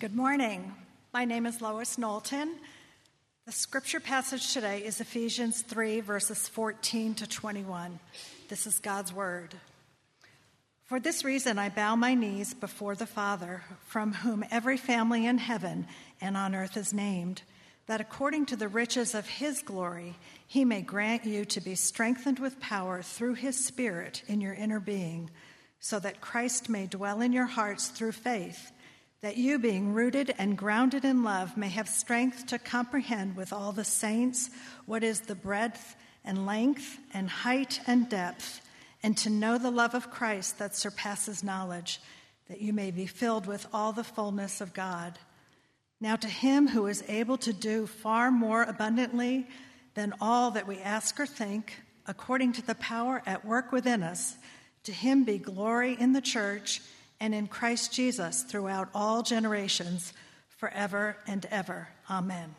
Good morning. My name is Lois Knowlton. The scripture passage today is Ephesians 3, verses 14 to 21. This is God's word. For this reason I bow my knees before the Father, from whom every family in heaven and on earth is named, that according to the riches of his glory he may grant you to be strengthened with power through his Spirit in your inner being, so that Christ may dwell in your hearts through faith, that you, being rooted and grounded in love, may have strength to comprehend with all the saints what is the breadth and length and height and depth, and to know the love of Christ that surpasses knowledge, that you may be filled with all the fullness of God. Now to him who is able to do far more abundantly than all that we ask or think, according to the power at work within us, to him be glory in the church and in Christ Jesus throughout all generations, forever and ever. Amen.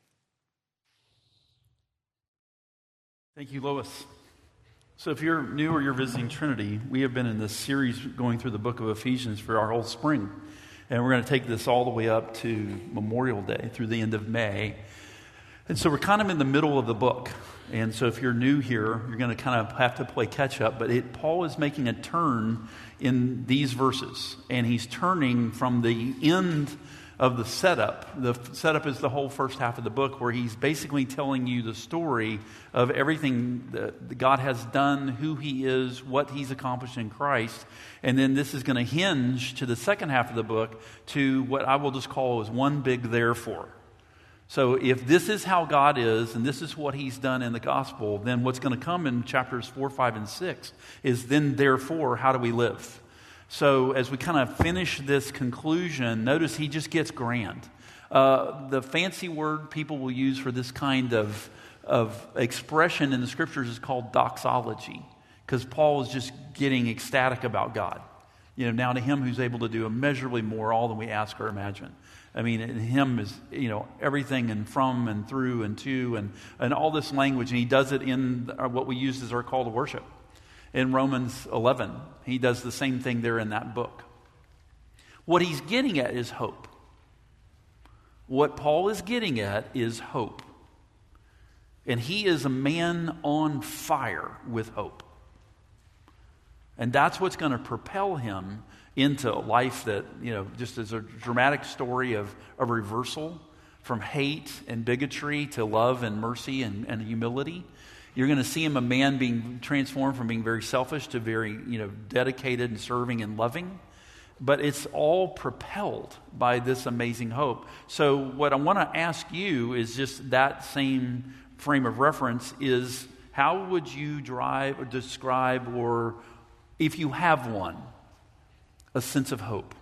Thank you, Lois. So if you're new or you're visiting Trinity, we have been in this series going through the book of Ephesians for our whole spring. And we're going to take this all the way up to Memorial Day through the end of May. And so we're kind of in the middle of the book. And so if you're new here, you're going to kind of have to play catch up. But Paul is making a turn in these verses. And he's turning from the end of the setup. The setup is the whole first half of the book, where he's basically telling you the story of everything that God has done, who he is, what he's accomplished in Christ. And then this is going to hinge to the second half of the book to what I will just call as one big therefore. So if this is how God is, and this is what he's done in the gospel, then what's going to come in chapters 4, 5, and 6 is then therefore, how do we live? So as we kind of finish this conclusion, notice he just gets grand. The fancy word people will use for this kind of expression in the scriptures is called doxology, because Paul is just getting ecstatic about God. You know, now to him who's able to do immeasurably more all than we ask or imagine. I mean, in him is, everything and from and through and to and all this language. And he does it in what we use as our call to worship. In Romans 11, he does the same thing there in that book. What he's getting at is hope. What Paul is getting at is hope. And he is a man on fire with hope. And that's what's going to propel him into a life that, just as a dramatic story of a reversal from hate and bigotry to love and mercy and humility. You're going to see him a man being transformed from being very selfish to very, dedicated and serving and loving. But it's all propelled by this amazing hope. So what I want to ask you is just that same frame of reference is, how would you drive or describe, or if you have one, a sense of hope?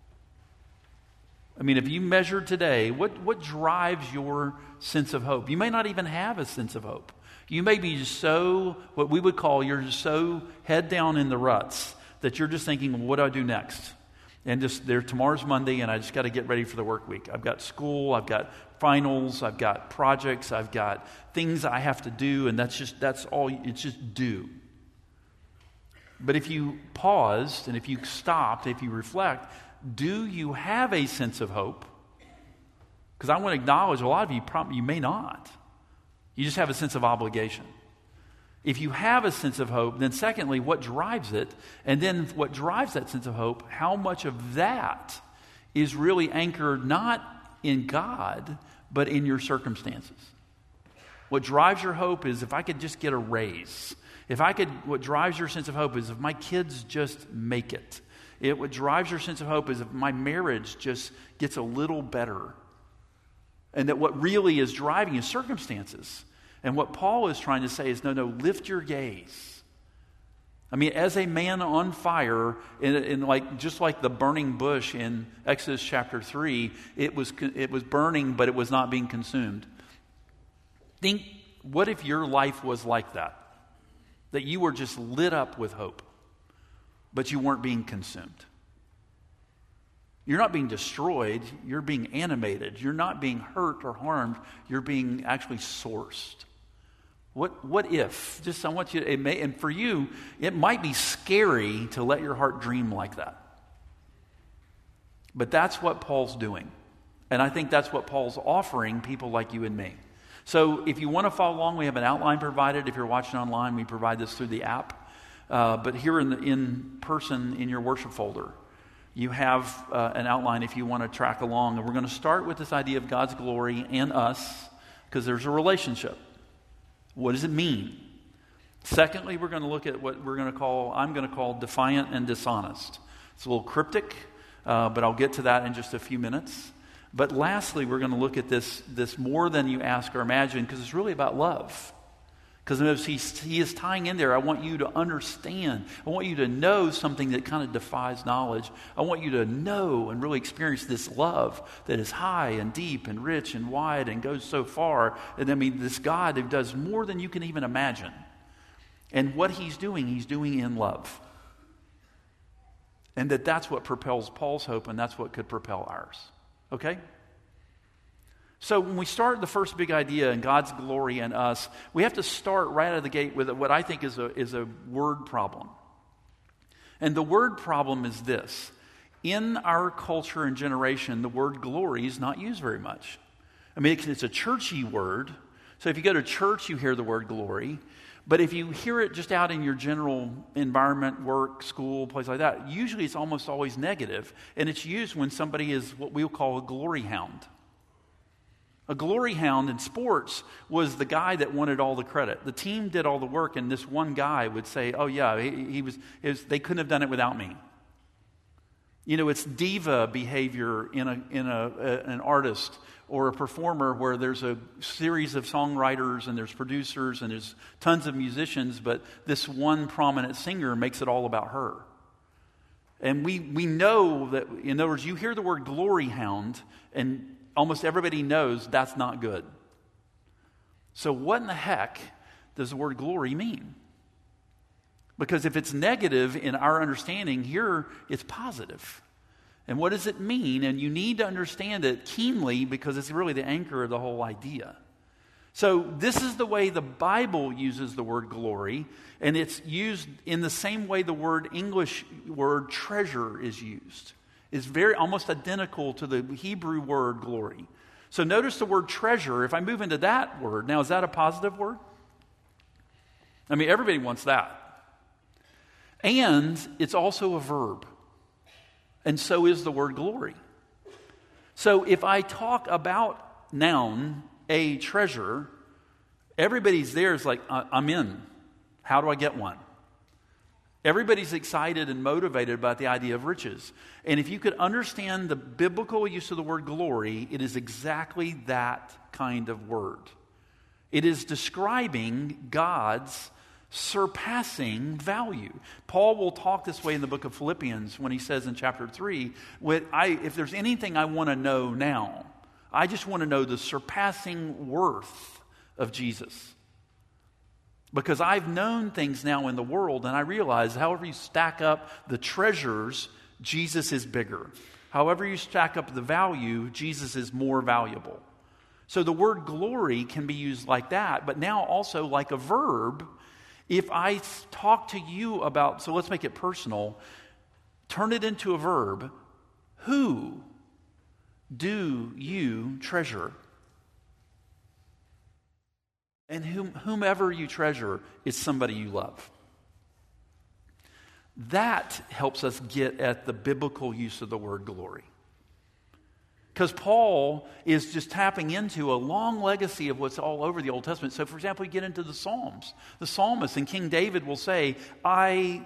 I mean, if you measure today, what drives your sense of hope? You may not even have a sense of hope. You may be just so, what we would call, you're just so head down in the ruts that you're just thinking, well, what do I do next? And tomorrow's Monday and I just got to get ready for the work week. I've got school, I've got finals, I've got projects, I've got things I have to do, and that's all, it's just due. But if you paused and if you stopped, if you reflect, do you have a sense of hope? Because I want to acknowledge a lot of you you may not. You just have a sense of obligation. If you have a sense of hope, then secondly, what drives it? And then what drives that sense of hope, how much of that is really anchored not in God, but in your circumstances? What drives your hope is, if I could just get a raise. What drives your sense of hope is if my kids just make it. What drives your sense of hope is if my marriage just gets a little better. And that what really is driving is circumstances. And what Paul is trying to say is, no, lift your gaze. I mean, as a man on fire, just like the burning bush in Exodus chapter 3, it was burning, but it was not being consumed. Think, what if your life was like that? That you were just lit up with hope, but you weren't being consumed. You're not being destroyed, you're being animated. You're not being hurt or harmed, you're being actually sourced. What if? Just I want you to, and for you, it might be scary to let your heart dream like that. But that's what Paul's doing. And I think that's what Paul's offering people like you and me. So if you want to follow along, we have an outline provided. If you're watching online, we provide this through the app. But here in person in your worship folder, you have an outline if you want to track along. And we're going to start with this idea of God's glory and us, because there's a relationship. What does it mean? Secondly, we're going to look at what I'm going to call defiant and dishonest. It's a little cryptic, but I'll get to that in just a few minutes. But lastly, we're going to look at this more than you ask or imagine, because it's really about love. Because as he is tying in there, I want you to understand. I want you to know something that kind of defies knowledge. I want you to know and really experience this love that is high and deep and rich and wide and goes so far. And I mean, this God who does more than you can even imagine. And what he's doing in love. And that's what propels Paul's hope, and that's what could propel ours. Okay? So when we start the first big idea in God's glory and us, we have to start right out of the gate with what I think is a word problem. And the word problem is this. In our culture and generation, the word glory is not used very much. I mean, it's a churchy word. So if you go to church, you hear the word glory. But if you hear it just out in your general environment, work, school, place like that, usually it's almost always negative. And it's used when somebody is what we'll call a glory hound. A glory hound in sports was the guy that wanted all the credit. The team did all the work, and this one guy would say, oh yeah, they couldn't have done it without me. You know, it's diva behavior in an artist or a performer where there's a series of songwriters and there's producers and there's tons of musicians, but this one prominent singer makes it all about her. And we know that, in other words, you hear the word glory hound and almost everybody knows that's not good. So what in the heck does the word glory mean? Because if it's negative in our understanding, here it's positive. And what does it mean? And you need to understand it keenly because it's really the anchor of the whole idea. So this is the way the Bible uses the word glory, and it's used in the same way the English word treasure is used. It's very almost identical to the Hebrew word glory. So notice the word treasure. If I move into that word, now is that a positive word? I mean, everybody wants that. And it's also a verb. And so is the word glory. So if I talk about noun, a treasure, everybody's there is like, I'm in. How do I get one? Everybody's excited and motivated about the idea of riches. And if you could understand the biblical use of the word glory, it is exactly that kind of word. It is describing God's surpassing value. Paul will talk this way in the book of Philippians when he says in chapter 3, if there's anything I want to know now, I just want to know the surpassing worth of Jesus. Because I've known things now in the world, and I realize however you stack up the treasures, Jesus is bigger. However you stack up the value, Jesus is more valuable. So the word glory can be used like that, but now also like a verb. If I talk to you about, so let's make it personal, turn it into a verb. Who do you treasure? And whomever you treasure is somebody you love. That helps us get at the biblical use of the word glory. Because Paul is just tapping into a long legacy of what's all over the Old Testament. So, for example, you get into the Psalms. The psalmist and King David will say, I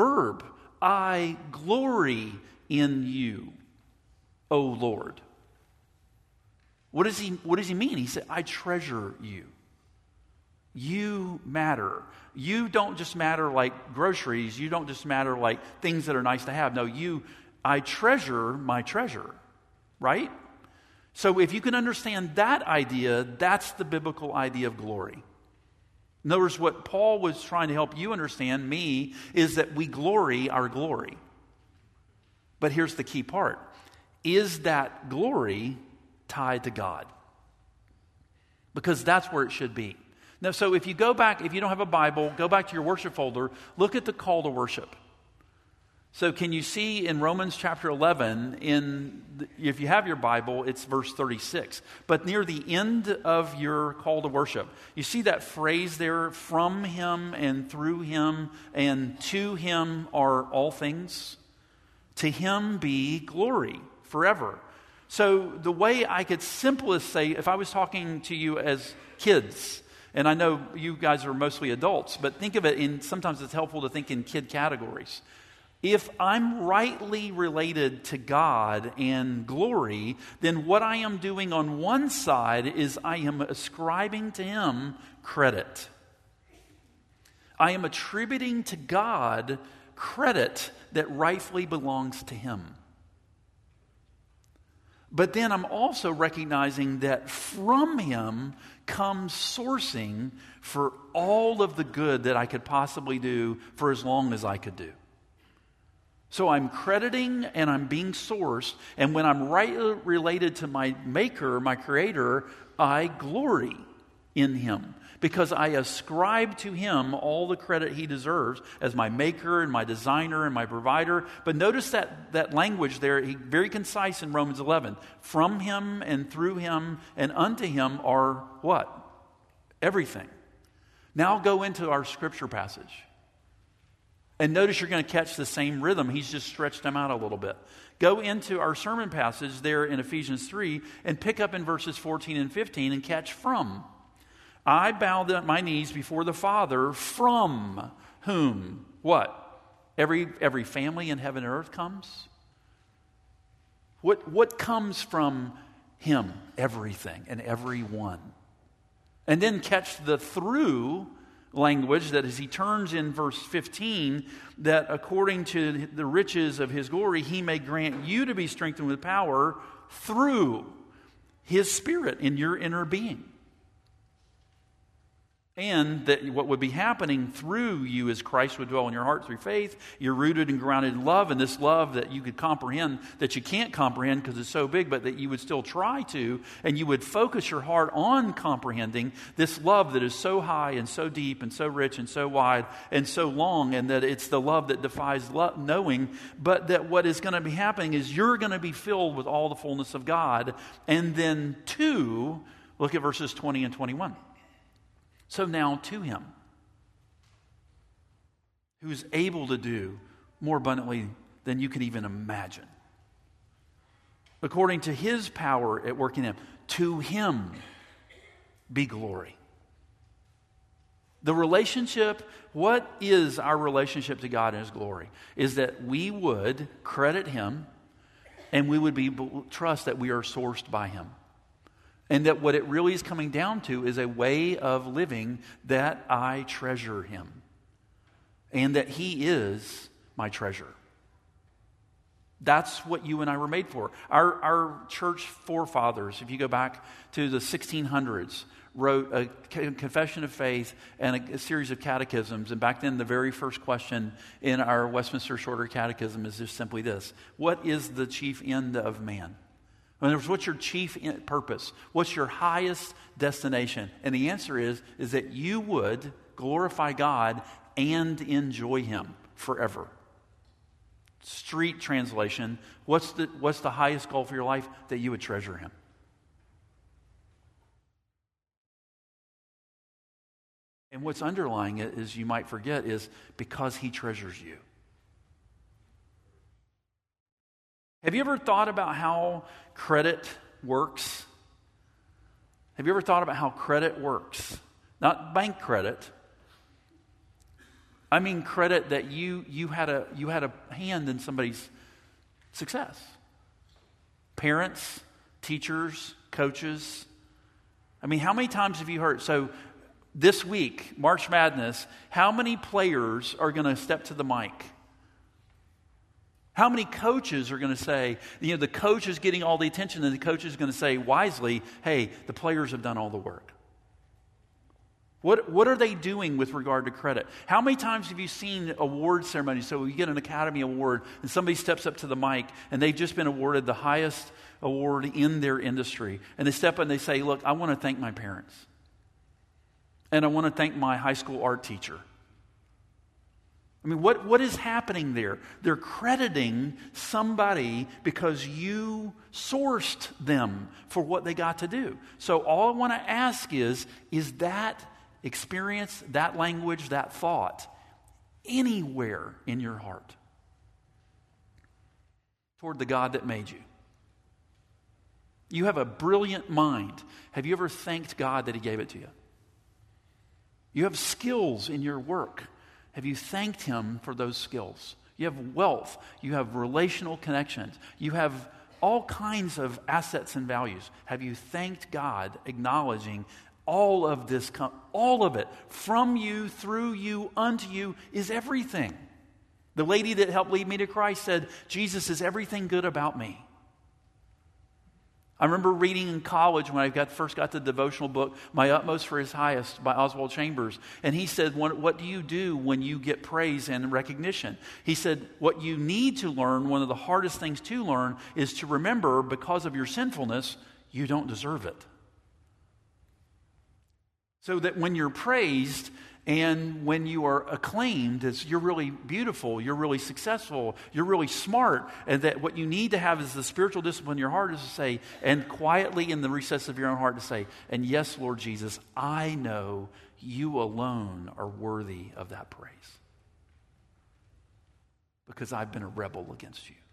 glory in you, O Lord. What does he mean? He said, I treasure you. You matter. You don't just matter like groceries. You don't just matter like things that are nice to have. No, I treasure my treasure. Right? So if you can understand that idea, that's the biblical idea of glory. In other words, what Paul was trying to help you understand, me, is that we glory our glory. But here's the key part. Is that glory tied to God? Because that's where it should be. Now, so if you go back, if you don't have a Bible, go back to your worship folder, look at the call to worship. So can you see in Romans chapter 11, in if you have your Bible, it's verse 36. But near the end of your call to worship, you see that phrase there, from him and through him and to him are all things. To him be glory forever. So the way I could simplest say, if I was talking to you as kids, and I know you guys are mostly adults, but think of it sometimes it's helpful to think in kid categories. If I'm rightly related to God and glory, then what I am doing on one side is I am ascribing to him credit. I am attributing to God credit that rightfully belongs to him. But then I'm also recognizing that from him comes sourcing for all of the good that I could possibly do for as long as I could do. So I'm crediting and I'm being sourced, and when I'm rightly related to my maker, my creator, I glory in him because I ascribe to him all the credit he deserves as my maker and my designer and my provider. But notice that language there, very concise in Romans 11. From him and through him and unto him are what? Everything. Now go into our scripture passage. And notice you're going to catch the same rhythm. He's just stretched them out a little bit. Go into our sermon passage there in Ephesians 3 and pick up in verses 14 and 15 and catch from. I bow my knees before the Father, from whom, what? Every family in heaven and earth comes? What comes from him? Everything and everyone. And then catch the through language that as he turns in verse 15, that according to the riches of his glory, he may grant you to be strengthened with power through his Spirit in your inner being. And that what would be happening through you as Christ would dwell in your heart through faith. You're rooted and grounded in love, and this love that you could comprehend, that you can't comprehend because it's so big, but that you would still try to, and you would focus your heart on comprehending this love that is so high and so deep and so rich and so wide and so long, and that it's the love that defies knowing, but that what is going to be happening is you're going to be filled with all the fullness of God. And then look at verses 20 and 21. So now to him, who is able to do more abundantly than you can even imagine, according to his power at work in him, to him be glory. The relationship, what is our relationship to God and his glory? Is that we would credit him and we would trust that we are sourced by him. And that what it really is coming down to is a way of living that I treasure him. And that he is my treasure. That's what you and I were made for. Our church forefathers, if you go back to the 1600s, wrote a confession of faith and a series of catechisms. And back then, the very first question in our Westminster Shorter Catechism is just simply this: what is the chief end of man? In other words, what's your chief purpose? What's your highest destination? And the answer is that you would glorify God and enjoy him forever. Street translation, what's the highest goal for your life? That you would treasure him. And what's underlying it is, you might forget, is because he treasures you. Have you ever thought about how credit works? Have you ever thought about how credit works? Not bank credit. I mean credit that you had a hand in somebody's success. Parents, teachers, coaches. I mean, how many times have you heard? So this week, March Madness, how many players are going to step to the mic? How many coaches are going to say, the coach is getting all the attention, and the coach is going to say wisely, hey, the players have done all the work. What are they doing with regard to credit? How many times have you seen award ceremonies? So you get an Academy Award, and somebody steps up to the mic, and they've just been awarded the highest award in their industry. And they step up and they say, look, I want to thank my parents. And I want to thank my high school art teacher. I mean, what is happening there? They're crediting somebody because you sourced them for what they got to do. So all I want to ask is that experience, that language, that thought anywhere in your heart toward the God that made you? You have a brilliant mind. Have you ever thanked God that He gave it to you? You have skills in your work. Have you thanked Him for those skills? You have wealth. You have relational connections. You have all kinds of assets and values. Have you thanked God, acknowledging all of this, all of it, from you, through you, unto you, is everything? The lady that helped lead me to Christ said, Jesus is everything good about me. I remember reading in college when I first got the devotional book, My Utmost for His Highest by Oswald Chambers. And he said, what do you do when you get praise and recognition? He said, what you need to learn, one of the hardest things to learn, is to remember, because of your sinfulness, you don't deserve it. So that when you're praised and when you are acclaimed as you're really beautiful, you're really successful, you're really smart, and that what you need to have is the spiritual discipline in your heart is to say, and quietly in the recess of your own heart to say, and yes, Lord Jesus, I know you alone are worthy of that praise. Because I've been a rebel against you.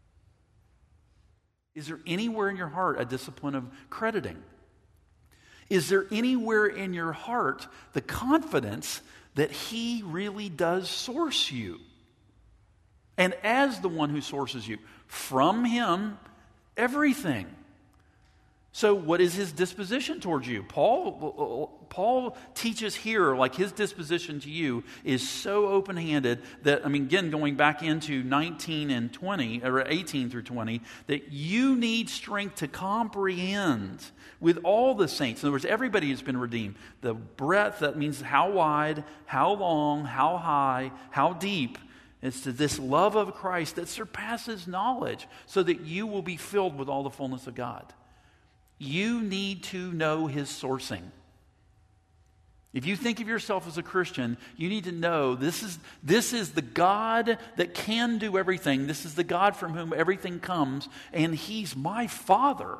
Is there anywhere in your heart a discipline of crediting? Is there anywhere in your heart the confidence that He really does source you? And as the one who sources you, from Him, everything. So what is His disposition towards you? Paul teaches here, like his disposition to you is so open-handed that, again, going back into 19 and 20, or 18 through 20, that you need strength to comprehend with all the saints. In other words, everybody has been redeemed. The breadth, that means how wide, how long, how high, how deep. It's to this love of Christ that surpasses knowledge, so that you will be filled with all the fullness of God. You need to know His sourcing. If you think of yourself as a Christian, you need to know this is the God that can do everything. This is the God from whom everything comes, and He's my Father.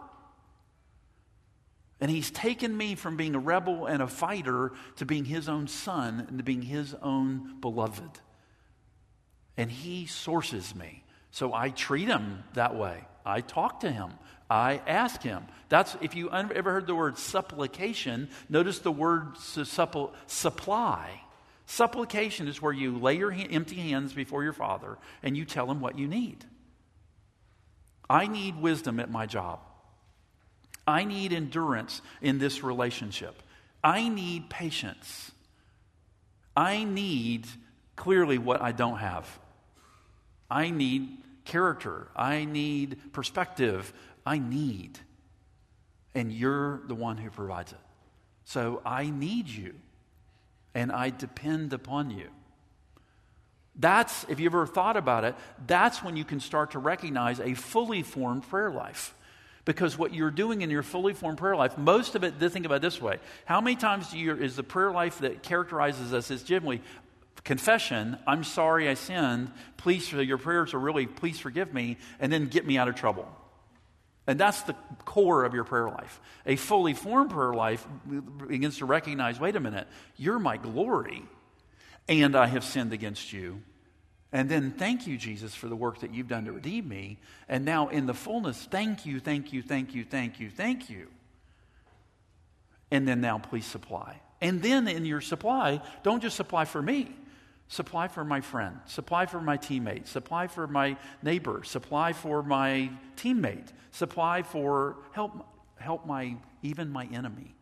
And He's taken me from being a rebel and a fighter to being His own son and to being His own beloved. And He sources me. So I treat Him that way. I talk to Him. I ask Him. That's, if you ever heard the word supplication, notice the word supply. Supplication is where you lay your empty hands before your Father and you tell Him what you need. I need wisdom at my job. I need endurance in this relationship. I need patience. I need clearly what I don't have. I need character. I need perspective. I need. And you're the one who provides it. So I need you. And I depend upon you. That's, if you ever thought about it, that's when you can start to recognize a fully formed prayer life. Because what you're doing in your fully formed prayer life, most of it, think about it this way. How many times is the prayer life that characterizes us as generally confession, I'm sorry I sinned, please, your prayers are really, please forgive me, and then get me out of trouble. And that's the core of your prayer life. A fully formed prayer life begins to recognize, wait a minute, you're my glory, and I have sinned against you. And then thank you, Jesus, for the work that you've done to redeem me. And now in the fullness, thank you, thank you, thank you, thank you, thank you. And then now please supply. And then in your supply, don't just supply for me. Supply for my friend. Supply for my teammate. Supply for my neighbor. Supply for my teammate. Supply for help even my enemy.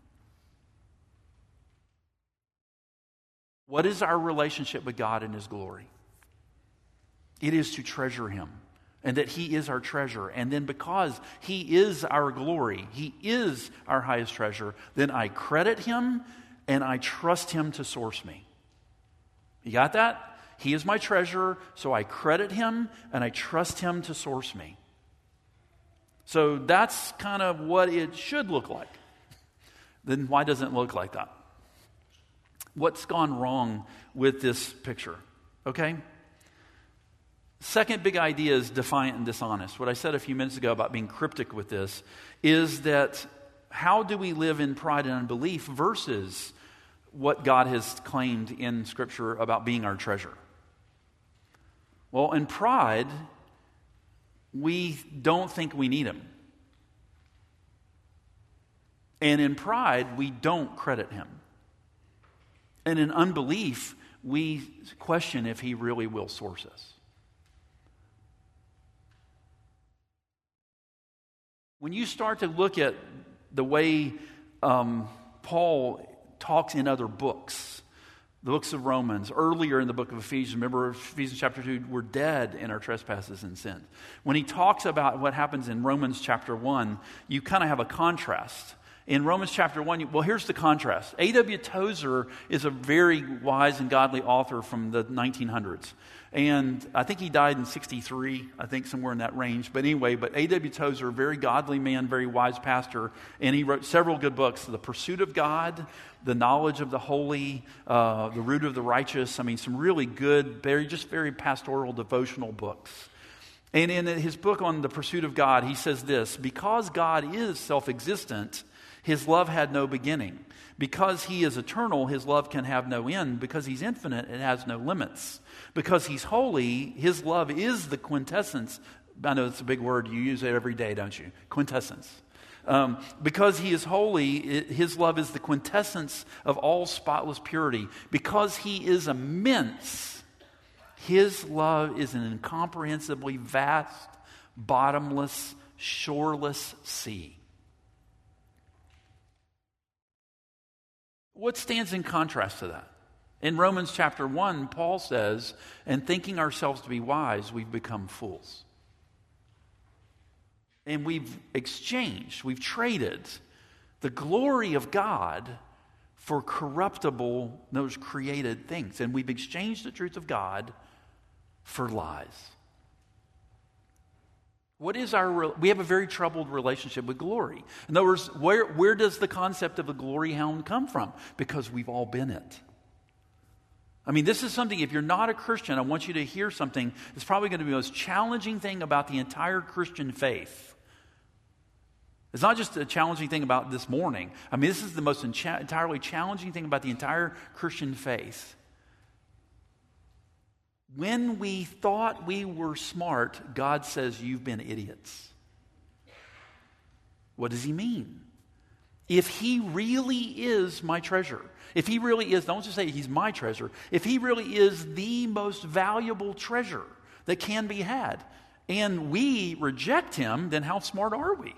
What is our relationship with God in His glory? It is to treasure Him, and that He is our treasure. And then because He is our glory, He is our highest treasure, then I credit Him and I trust Him to source me. You got that? He is my treasure, so I credit Him and I trust Him to source me. So that's kind of what it should look like. Then why doesn't it look like that? What's gone wrong with this picture? Okay? Second big idea is defiant and dishonest. What I said a few minutes ago about being cryptic with this is that how do we live in pride and unbelief versus what God has claimed in Scripture about being our treasure? Well, in pride, we don't think we need Him. And in pride, we don't credit Him. And in unbelief, we question if He really will source us. When you start to look at the way Paul talks in other books, the books of Romans, earlier in the book of Ephesians, remember Ephesians chapter 2, we're dead in our trespasses and sins. When he talks about what happens in Romans chapter 1, you kind of have a contrast. In Romans chapter 1, well, here's the contrast. A.W. Tozer is a very wise and godly author from the 1900s. And I think he died in 63, I think somewhere in that range. But anyway, A.W. Tozer, a very godly man, very wise pastor, and he wrote several good books. The Pursuit of God, The Knowledge of the Holy, The Root of the Righteous. I mean, some really good, very pastoral, devotional books. And in his book on the pursuit of God, he says this: because God is self-existent, His love had no beginning. Because He is eternal, His love can have no end. Because He's infinite, it has no limits. Because He's holy, His love is the quintessence. I know it's a big word. You use it every day, don't you? Quintessence. Because He is holy, His love is the quintessence of all spotless purity. Because He is immense, His love is an incomprehensibly vast, bottomless, shoreless sea. What stands in contrast to that? In Romans chapter 1, Paul says, and thinking ourselves to be wise, we've become fools. And we've traded the glory of God for corruptible, those created things. And we've exchanged the truth of God for lies. We have a very troubled relationship with glory. In other words, where does the concept of a glory hound come from? Because we've all been it. I mean, this is something, if you're not a Christian, I want you to hear something that's probably going to be the most challenging thing about the entire Christian faith. It's not just a challenging thing about this morning. I mean, this is the most entirely challenging thing about the entire Christian faith. When we thought we were smart, God says, you've been idiots. What does He mean? If He really is my treasure, if He really is, don't just say He's my treasure, if He really is the most valuable treasure that can be had, and we reject Him, then how smart are we?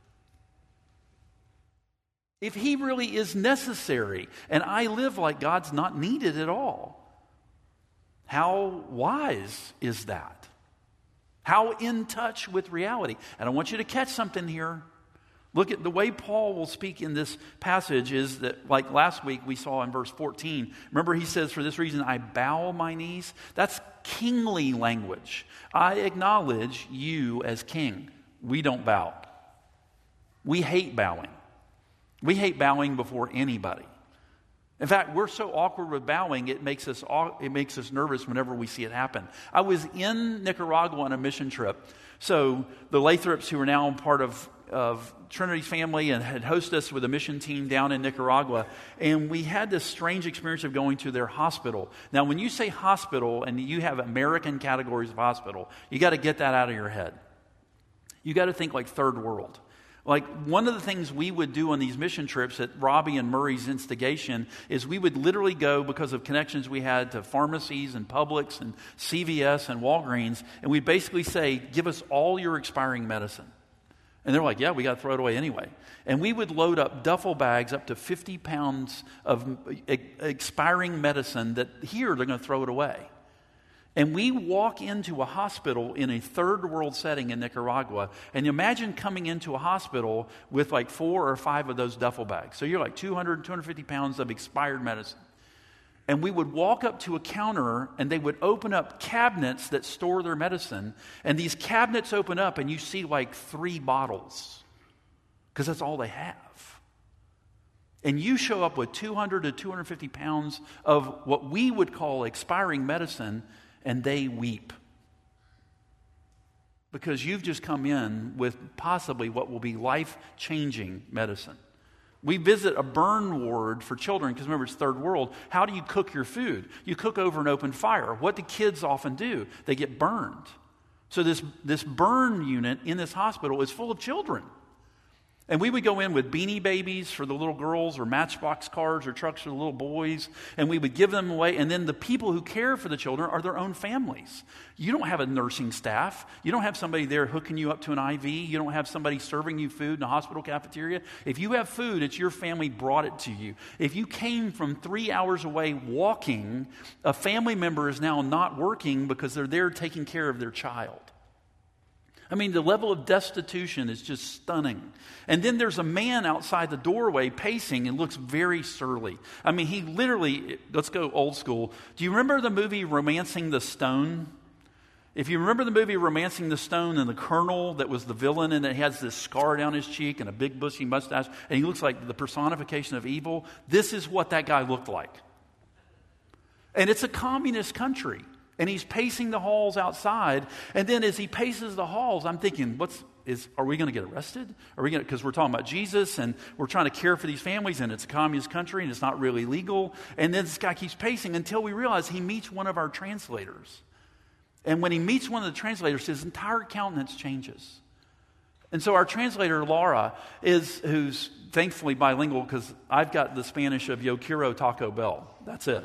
If He really is necessary, and I live like God's not needed at all, how wise is that? How in touch with reality? And I want you to catch something here. Look at the way Paul will speak in this passage is that, like last week we saw in verse 14. Remember, he says, for this reason I bow my knees. That's kingly language. I acknowledge you as king. We don't bow. We hate bowing. We hate bowing before anybody. In fact, we're so awkward with bowing, it makes us nervous whenever we see it happen. I was in Nicaragua on a mission trip. So the Lathrops, who are now part of Trinity's family and had hosted us with a mission team down in Nicaragua, and we had this strange experience of going to their hospital. Now, when you say hospital and you have American categories of hospital, you got to get that out of your head. You got to think like third world. Like, one of the things we would do on these mission trips at Robbie and Murray's instigation is we would literally go, because of connections we had to pharmacies and Publix and CVS and Walgreens, and we'd basically say, give us all your expiring medicine. And they're like, yeah, we got to throw it away anyway. And we would load up duffel bags up to 50 pounds of expiring medicine that here they're going to throw it away. And we walk into a hospital in a third world setting in Nicaragua, and imagine coming into a hospital with like 4 or 5 of those duffel bags. So you're like 200, 250 pounds of expired medicine. And we would walk up to a counter, and they would open up cabinets that store their medicine. And these cabinets open up, and you see like 3 bottles, because that's all they have. and you show up with 200 to 250 pounds of what we would call expiring medicine, and they weep. Because you've just come in with possibly what will be life-changing medicine. We visit a burn ward for children, because remember, it's third world. How do you cook your food? You cook over an open fire. What do kids often do? They get burned. So this burn unit in this hospital is full of children. And we would go in with Beanie Babies for the little girls, or Matchbox cars or trucks for the little boys, and we would give them away. And then the people who care for the children are their own families. You don't have a nursing staff. You don't have somebody there hooking you up to an IV. You don't have somebody serving you food in a hospital cafeteria. If you have food, it's your family brought it to you. If you came from 3 hours away walking, a family member is now not working because they're there taking care of their child. I mean, the level of destitution is just stunning. And then there's a man outside the doorway pacing and looks very surly. I mean, he literally, let's go old school. Do you remember the movie Romancing the Stone? If you remember the movie Romancing the Stone, and the colonel that was the villain, and he has this scar down his cheek and a big bushy mustache, and he looks like the personification of evil, this is what that guy looked like. And it's a communist country. And he's pacing the halls outside. And then as he paces the halls, I'm thinking, are we going to get arrested? Because we're talking about Jesus, and we're trying to care for these families, and it's a communist country, and it's not really legal. And then this guy keeps pacing until we realize he meets one of our translators. And when he meets one of the translators, his entire countenance changes. And so our translator, Laura, who's thankfully bilingual, because I've got the Spanish of Yo quiero Taco Bell. That's it.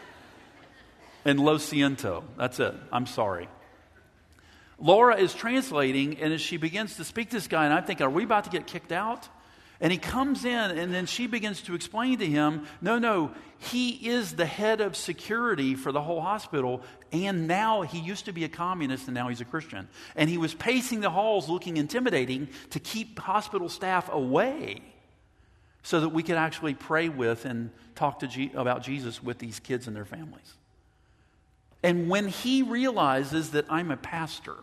And lo siento. That's it. I'm sorry. Laura is translating, and as she begins to speak to this guy, and I'm thinking, are we about to get kicked out? And he comes in, and then she begins to explain to him, no, he is the head of security for the whole hospital, and now he used to be a communist, and now he's a Christian. And he was pacing the halls looking intimidating to keep hospital staff away so that we could actually pray with and talk about Jesus with these kids and their families. And when he realizes that I'm a pastor,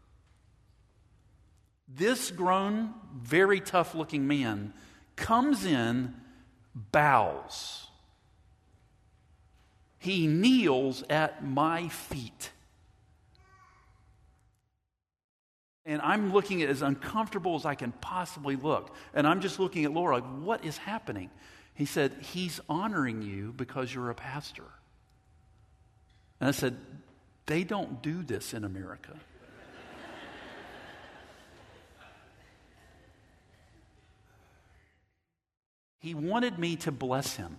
this grown, very tough-looking man comes in, bows. He kneels at my feet. And I'm looking at as uncomfortable as I can possibly look. And I'm just looking at Laura like, what is happening? He said, he's honoring you because you're a pastor. And I said, they don't do this in America. He wanted me to bless him.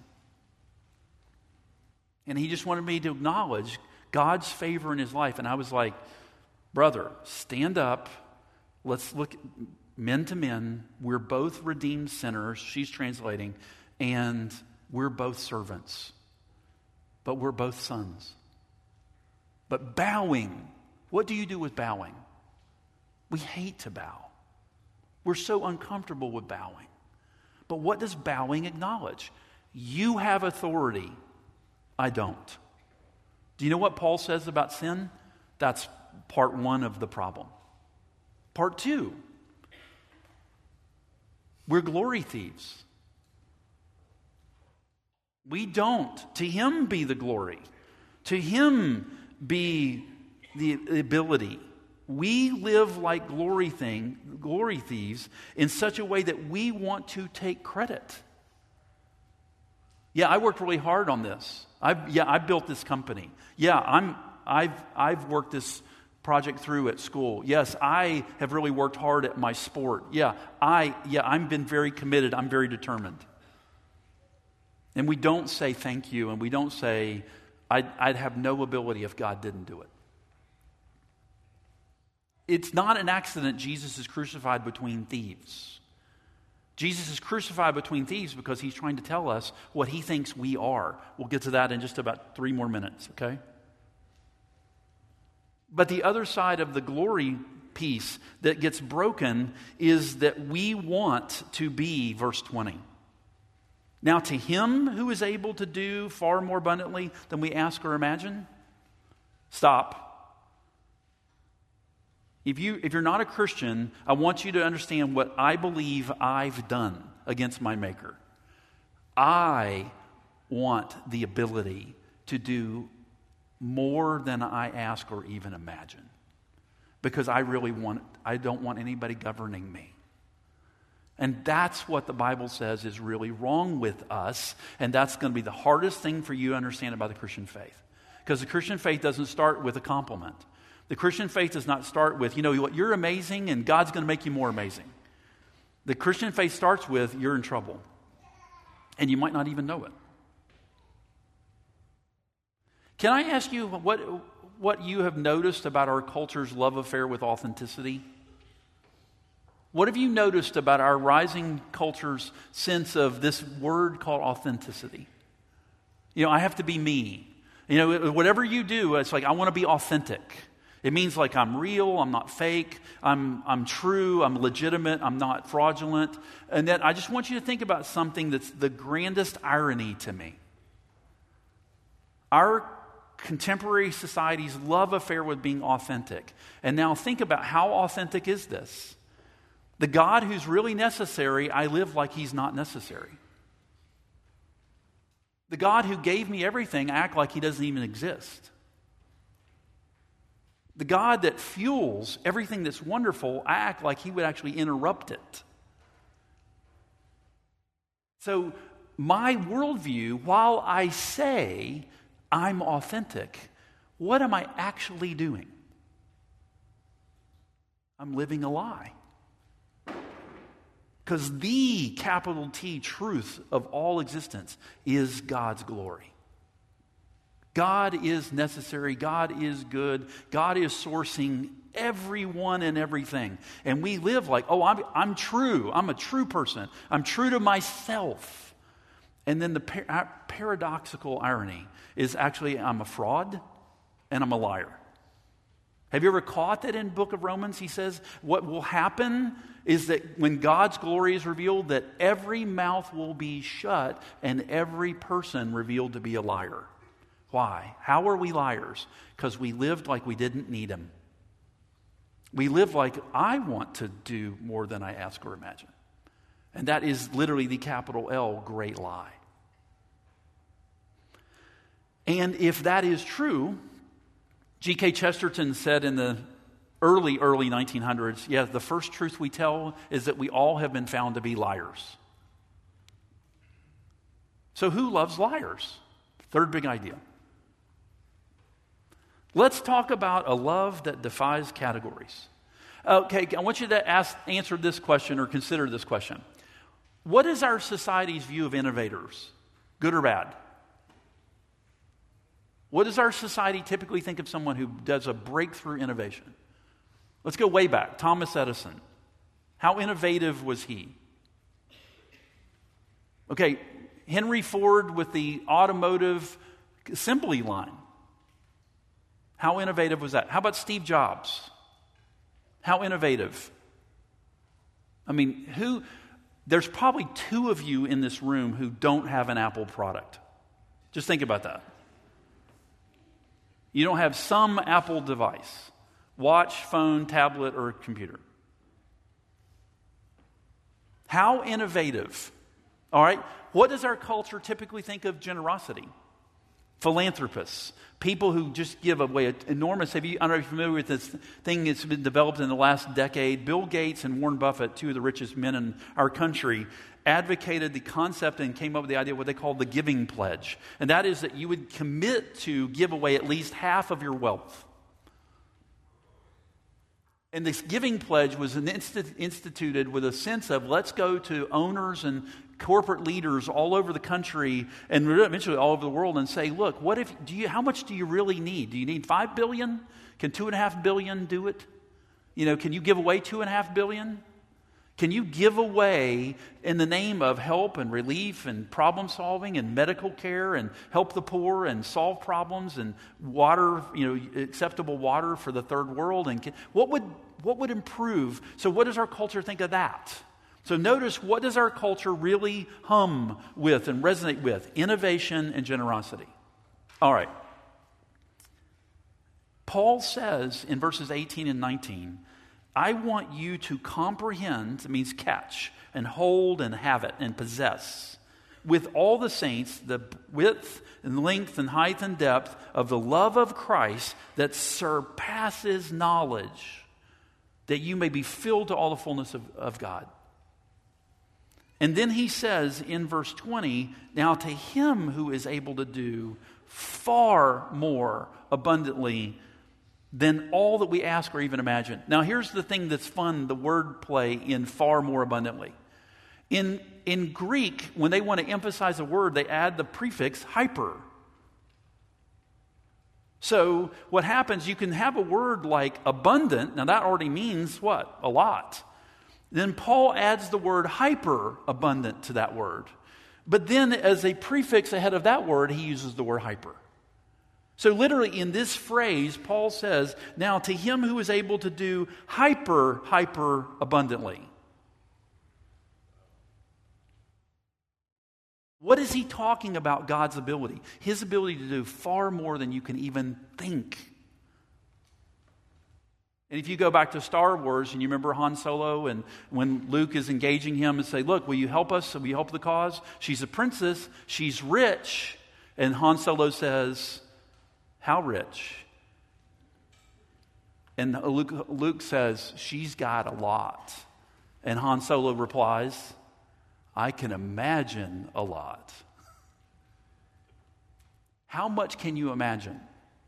And he just wanted me to acknowledge God's favor in his life. And I was like, brother, stand up. Let's look men to men. We're both redeemed sinners. She's translating. And we're both servants. But we're both sons. But bowing, what do you do with bowing? We hate to bow. We're so uncomfortable with bowing. But what does bowing acknowledge? You have authority. I don't. Do you know what Paul says about sin? That's part one of the problem. Part two, we're glory thieves. We don't. To him be the glory. To him be the ability. We live like glory thieves in such a way that we want to take credit. Yeah, I worked really hard on this. I built this company. Yeah, I've worked this project through at school. Yes, I have really worked hard at my sport. I've been very committed. I'm very determined. And we don't say thank you, and we don't say I'd have no ability if God didn't do it. It's not an accident Jesus is crucified between thieves. Jesus is crucified between thieves because he's trying to tell us what he thinks we are. We'll get to that in just about 3 more minutes, okay? But the other side of the glory piece that gets broken is that we want to be, verse 20. Now to him who is able to do far more abundantly than we ask or imagine. Stop. If you're not a Christian, I want you to understand what I believe I've done against my Maker. I want the ability to do more than I ask or even imagine. Because I don't want anybody governing me. And that's what the Bible says is really wrong with us. And that's going to be the hardest thing for you to understand about the Christian faith. Because the Christian faith doesn't start with a compliment. The Christian faith does not start with, you're amazing and God's going to make you more amazing. The Christian faith starts with, you're in trouble. And you might not even know it. Can I ask you what you have noticed about our culture's love affair with authenticity? What have you noticed about our rising culture's sense of this word called authenticity? I have to be me. Whatever you do, it's like I want to be authentic. It means like I'm real, I'm not fake, I'm true, I'm legitimate, I'm not fraudulent. And then I just want you to think about something that's the grandest irony to me. Our contemporary society's love affair with being authentic. And now think about how authentic is this? The God who's really necessary, I live like he's not necessary. The God who gave me everything, I act like he doesn't even exist. The God that fuels everything that's wonderful, I act like he would actually interrupt it. So my worldview, while I say I'm authentic, what am I actually doing? I'm living a lie. Because the capital T truth of all existence is God's glory. God is necessary. God is good. God is sourcing everyone and everything. And we live like, I'm true. I'm a true person. I'm true to myself. And then the paradoxical irony is actually I'm a fraud and I'm a liar. Have you ever caught that in the book of Romans? He says what will happen is that when God's glory is revealed, that every mouth will be shut and every person revealed to be a liar. Why? How are we liars? Because we lived like we didn't need him. We live like I want to do more than I ask or imagine. And that is literally the capital L, great lie. And if that is true, G.K. Chesterton said in the early 1900s, the first truth we tell is that we all have been found to be liars. So who loves liars? Third big idea. Let's talk about a love that defies categories. Okay, I want you to answer this question or consider this question. What is our society's view of innovators? Good or bad? What does our society typically think of someone who does a breakthrough innovation? Let's go way back. Thomas Edison. How innovative was he? Okay, Henry Ford with the automotive assembly line. How innovative was that? How about Steve Jobs? How innovative? I mean, there's probably two of you in this room who don't have an Apple product. Just think about that. You don't have some Apple device, watch, phone, tablet, or computer. How innovative. All right, what does our culture typically think of generosity? Philanthropists, people who just give away enormous. I don't know if you're familiar with this thing that's been developed in the last decade. Bill Gates and Warren Buffett, two of the richest men in our country, advocated the concept and came up with the idea of what they call the giving pledge. And that is that you would commit to give away at least half of your wealth. And this giving pledge was instituted with a sense of let's go to owners and corporate leaders all over the country and eventually all over the world and say, look, how much do you really need? Do you need $5 billion? Can $2.5 billion do it? Can you give away $2.5 billion? Can you give away in the name of help and relief and problem solving and medical care and help the poor and solve problems and water, acceptable water for the third world? And what would improve? So what does our culture think of that? So notice, what does our culture really hum with and resonate with? Innovation and generosity. All right. Paul says in verses 18 and 19, I want you to comprehend, it means catch, and hold and have it and possess with all the saints the width and length and height and depth of the love of Christ that surpasses knowledge, that you may be filled to all the fullness of God. And then he says in verse 20, now to him who is able to do far more abundantly than all that we ask or even imagine. Now here's the thing that's fun, the word play in far more abundantly. In Greek, when they want to emphasize a word, they add the prefix hyper. So what happens, you can have a word like abundant. Now that already means what? A lot. Then Paul adds the word hyper abundant to that word. But then as a prefix ahead of that word, he uses the word hyper. So literally in this phrase, Paul says, now to him who is able to do hyper abundantly. What is he talking about God's ability? His ability to do far more than you can even think. And if you go back to Star Wars and you remember Han Solo and when Luke is engaging him and say, look, will you help us? Will you help the cause? She's a princess. She's rich. And Han Solo says, how rich? And Luke says, she's got a lot. And Han Solo replies, I can imagine a lot. How much can you imagine?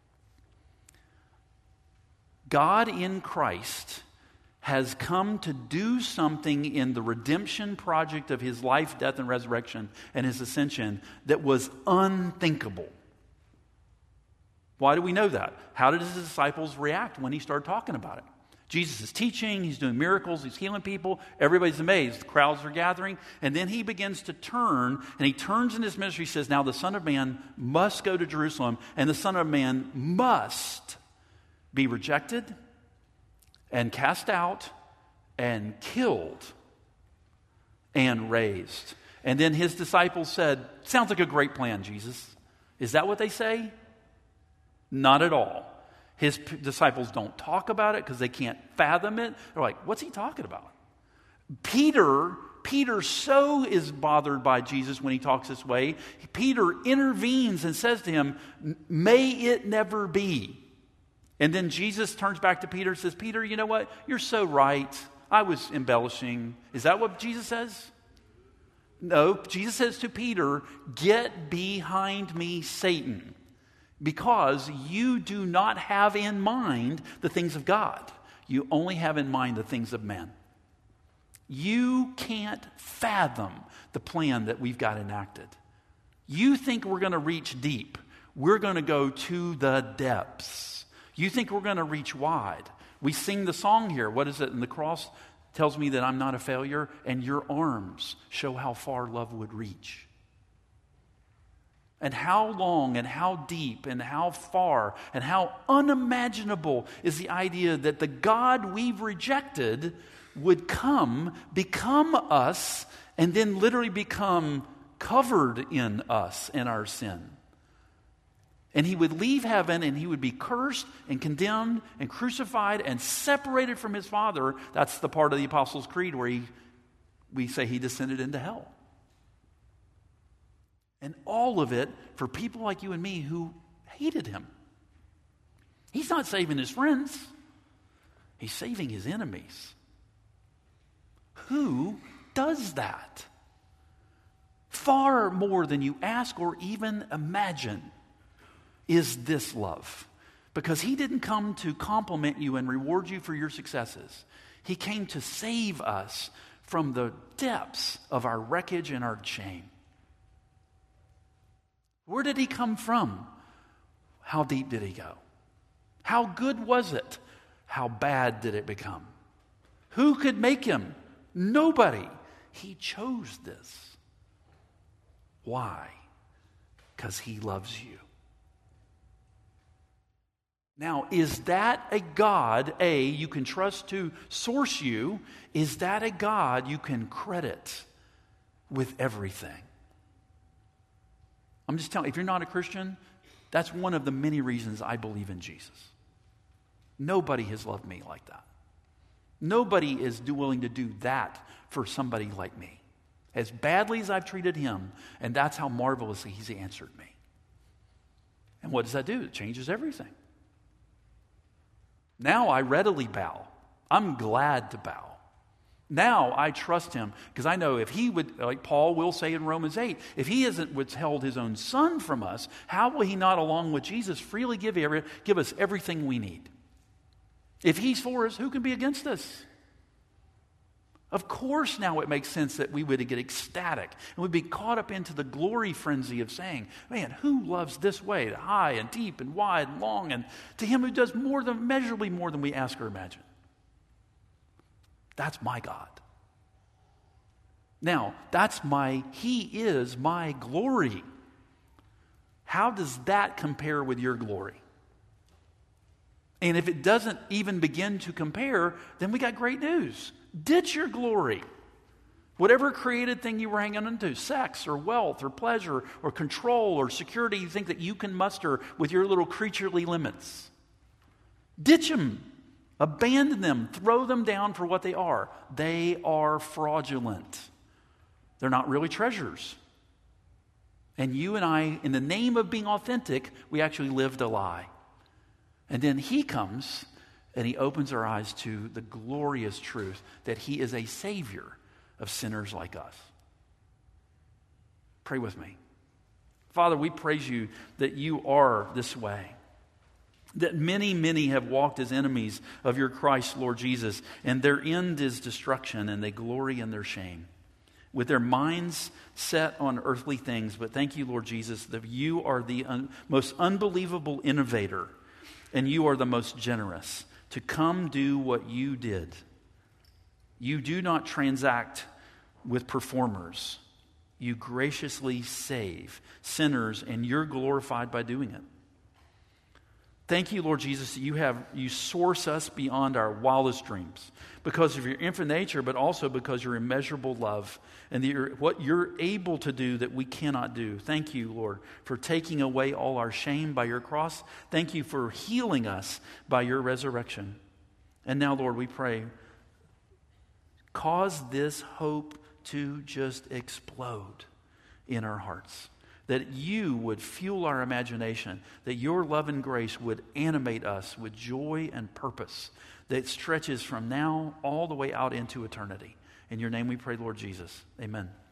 God in Christ has come to do something in the redemption project of his life, death, and resurrection and his ascension that was unthinkable. Why do we know that? How did his disciples react when he started talking about it? Jesus is teaching, he's doing miracles, he's healing people, everybody's amazed, the crowds are gathering, and then he begins to turn, and he turns in his ministry, he says, now the Son of Man must go to Jerusalem, and the Son of Man must be rejected and cast out and killed and raised. And then his disciples said, sounds like a great plan, Jesus. Is that what they say? Not at all. His disciples don't talk about it because they can't fathom it. They're like, what's he talking about? Peter so is bothered by Jesus when he talks this way. Peter intervenes and says to him, may it never be. And then Jesus turns back to Peter and says, Peter, you know what? You're so right. I was embellishing. Is that what Jesus says? No, Jesus says to Peter, get behind me, Satan. Because you do not have in mind the things of God. You only have in mind the things of men. You can't fathom the plan that we've got enacted. You think we're going to reach deep. We're going to go to the depths. You think we're going to reach wide. We sing the song here. What is it? And the cross tells me that I'm not a failure, and your arms show how far love would reach. And how long and how deep and how far and how unimaginable is the idea that the God we've rejected would come, become us, and then literally become covered in us and our sin. And he would leave heaven and he would be cursed and condemned and crucified and separated from his Father. That's the part of the Apostles' Creed where we say he descended into hell. And all of it for people like you and me who hated him. He's not saving his friends. He's saving his enemies. Who does that? Far more than you ask or even imagine is this love. Because he didn't come to compliment you and reward you for your successes. He came to save us from the depths of our wreckage and our shame. Where did he come from? How deep did he go? How good was it? How bad did it become? Who could make him? Nobody. He chose this. Why? Because he loves you. Now, is that a God, you can trust to source you? Is that a God you can credit with everything? I'm just telling you, if you're not a Christian, that's one of the many reasons I believe in Jesus. Nobody has loved me like that. Nobody is willing to do that for somebody like me. as badly as I've treated him, and that's how marvelously he's answered me. And what does that do? It changes everything. Now I readily bow. I'm glad to bow. Now I trust him because I know if he would, like Paul will say in Romans 8, if he hasn't withheld his own son from us, how will he not, along with Jesus, freely give us everything we need? If he's for us, who can be against us? Of course, now it makes sense that we would get ecstatic and we'd be caught up into the glory frenzy of saying, man, who loves this way, high and deep and wide and long, and to him who does immeasurably more than we ask or imagine. That's my God. Now, he is my glory. How does that compare with your glory? And if it doesn't even begin to compare, then we got great news. Ditch your glory. Whatever created thing you were hanging onto, sex or wealth or pleasure or control or security you think that you can muster with your little creaturely limits. Ditch them. Abandon them. Throw them down for what they are. They are fraudulent. They're not really treasures. And you and I, in the name of being authentic, we actually lived a lie. And then he comes and he opens our eyes to the glorious truth that he is a savior of sinners like us. Pray with me. Father, we praise you that you are this way. That many, many have walked as enemies of your Christ, Lord Jesus, and their end is destruction, and they glory in their shame, with their minds set on earthly things. But thank you, Lord Jesus, that you are the most unbelievable innovator, and you are the most generous to come do what you did. You do not transact with performers. You graciously save sinners, and you're glorified by doing it. Thank you, Lord Jesus, that you source us beyond our wildest dreams because of your infinite nature, but also because your immeasurable love and what you're able to do that we cannot do. Thank you, Lord, for taking away all our shame by your cross. Thank you for healing us by your resurrection. And now, Lord, we pray, cause this hope to just explode in our hearts. That you would fuel our imagination, that your love and grace would animate us with joy and purpose that stretches from now all the way out into eternity. In your name we pray, Lord Jesus. Amen.